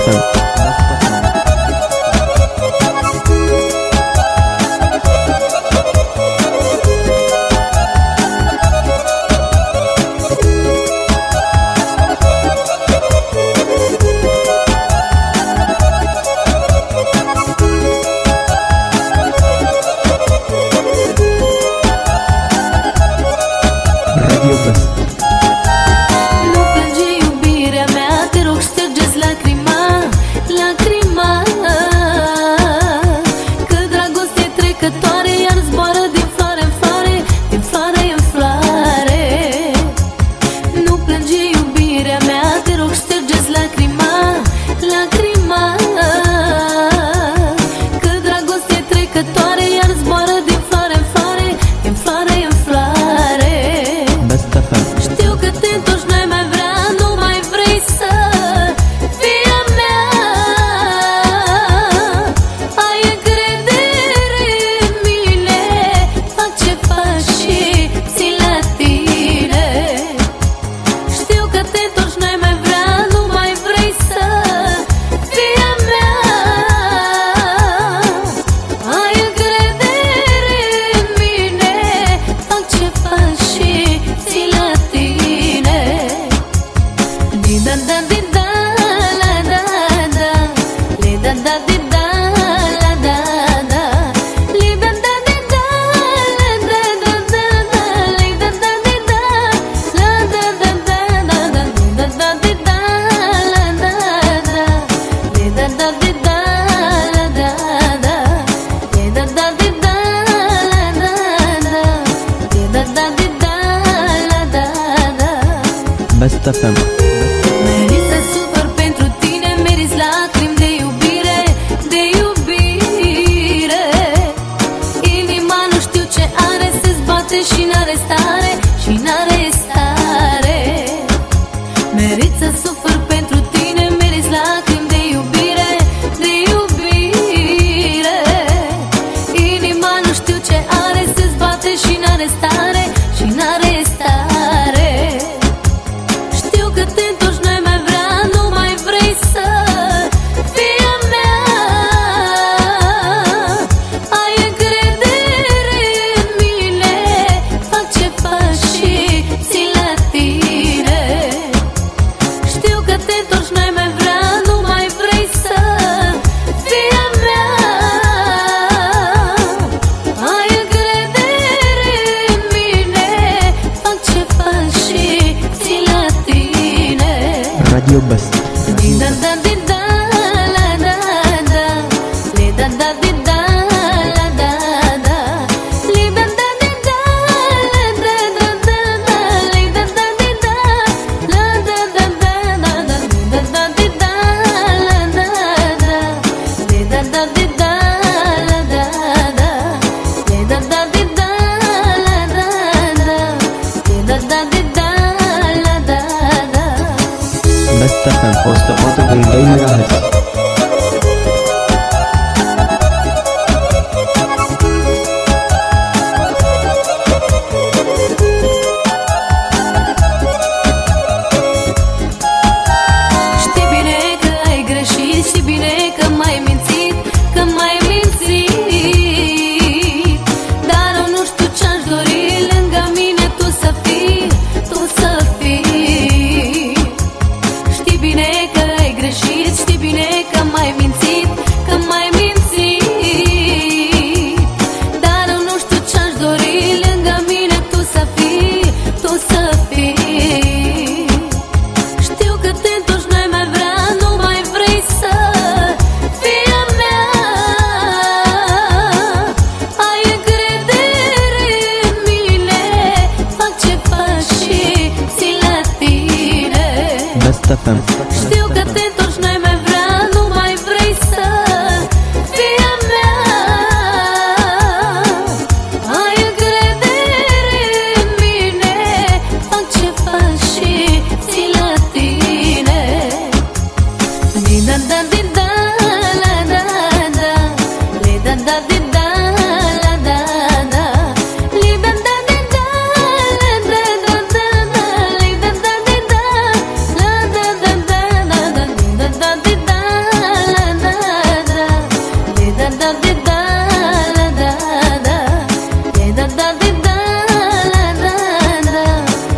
FM. Radio Best. Nu plânge iubirea mea, te rog ștergeți lacrima, lacrima, că dragoste e trecătoare, iar zboară din floare în floare, din floare în floare. Nu plânge iubirea mea, te rog ștergeți lacrima, lacrima, că dragoste e trecătoare, iar zboară din floare în floare, din floare în floare. Best FM. Știu că te întorci, n-ai mai vrea, nu mai vrei să fii a mea. Ai încredere în mine, fac ce faci și țin la tine. Știu că te întorci, n-ai mai vrea, nu mai vrei să fii a mea. Ai încredere în mine, fac ce faci și țin la tine. Din da da din da la da da, li da da din da la da da, li da da din da la da da da da, li da da din da la da da da da da, li da da din da la da da, li da da din da la da da, li da da din da la da da, li da da din da la da da. Best FM. Meriți să sufăr pentru tine, meriți lacrimi de iubire, de iubire. Inima nu știu ce are, se zbate și n-are stare, și n-are stare. Meriți să sufăr pentru tine, meriți lacrimi de iubire, de iubire. Inima nu știu ce are, se zbate și n-are stare, și n-are stare. Știu că te întorci, n-ai mai vrea, nu mai vrei să fii a mea. Ai încredere în mine, fac ce faci și țin la tine. Știu că te întorci, n-ai mai vrea, nu mai vrei să fii a mea. Ai încredere în mine, fac ce faci și țin la tine. Radio Best. Din da da din da la da da, li da da din da la da da, li da da din da la da da da da, li da da din da la da da da da da, li da da din da la da da, li da da din da la da da, li da da din da la da da, li da da din da la da da. Best FM 104,2 MHz. Știi bine că ai greșit, știi bine că m-ai mințit, că m-ai mințit. Dar eu nu știu ce-aș dori, lângă mine tu să fii, tu să fii. Știi bine că ai greșit, știi bine că m-ai mințit, că m-ai mințit. Dar eu nu știu ce-aș dori, lângă mine tu să fii, tu să fii. Știu că te întorci, n-ai mai vrea, nu mai vrei să fii a mea. Ai încredere în mine, fac ce faci și țin la tine. Best FM.